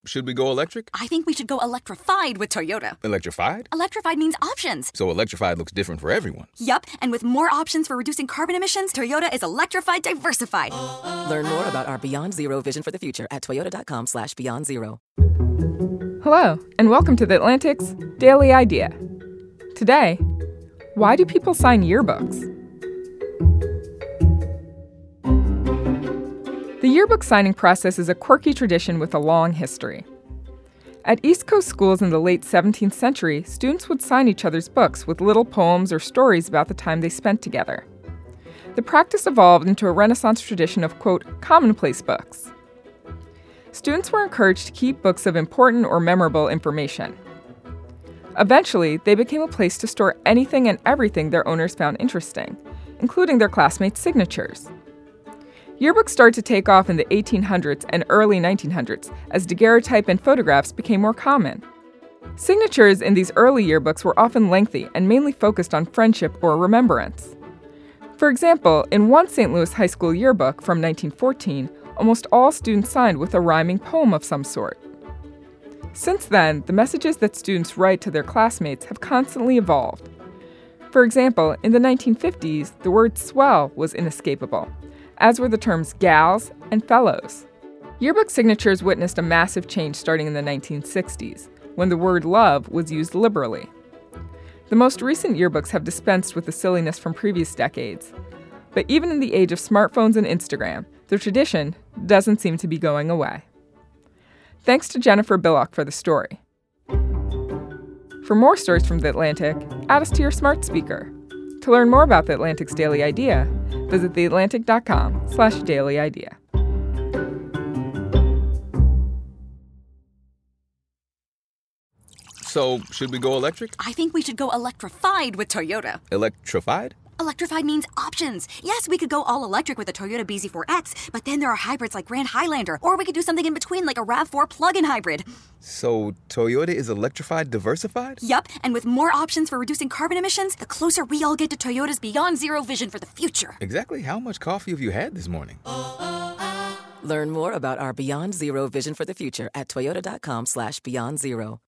should we go electric? I think we should go electrified with Toyota. Electrified? Electrified means options. So electrified looks different for everyone. Yup, and with more options for reducing carbon emissions, Toyota is electrified diversified. Learn more about our Beyond Zero vision for the future at toyota.com/Beyond Zero. Hello, and welcome to The Atlantic's Daily Idea. Today, why do people sign yearbooks? The yearbook signing process is a quirky tradition with a long history. At East Coast schools in the late 17th century, students would sign each other's books with little poems or stories about the time they spent together. The practice evolved into a Renaissance tradition of, quote, commonplace books. Students were encouraged to keep books of important or memorable information. Eventually, they became a place to store anything and everything their owners found interesting, including their classmates' signatures. Yearbooks started to take off in the 1800s and early 1900s as daguerreotype and photographs became more common. Signatures in these early yearbooks were often lengthy and mainly focused on friendship or remembrance. For example, in one St. Louis high school yearbook from 1914, almost all students signed with a rhyming poem of some sort. Since then, the messages that students write to their classmates have constantly evolved. For example, in the 1950s, the word swell was inescapable, as were the terms gals and fellows. Yearbook signatures witnessed a massive change starting in the 1960s, when the word love was used liberally. The most recent yearbooks have dispensed with the silliness from previous decades. But even in the age of smartphones and Instagram, the tradition doesn't seem to be going away. Thanks to Jennifer Billock for the story. For more stories from The Atlantic, add us to your smart speaker. To learn more about The Atlantic's Daily Idea, visit theatlantic.com/Daily Idea. So, should we go electric? I think we should go electrified with Toyota. Electrified? Electrified means options. Yes, we could go all electric with the Toyota BZ4X, but then there are hybrids like Grand Highlander, or we could do something in between like a RAV4 plug-in hybrid. So, Toyota is electrified diversified? Yup, and with more options for reducing carbon emissions, the closer we all get to Toyota's Beyond Zero vision for the future. Exactly how much coffee have you had this morning? Learn more about our Beyond Zero vision for the future at toyota.com/Beyond Zero.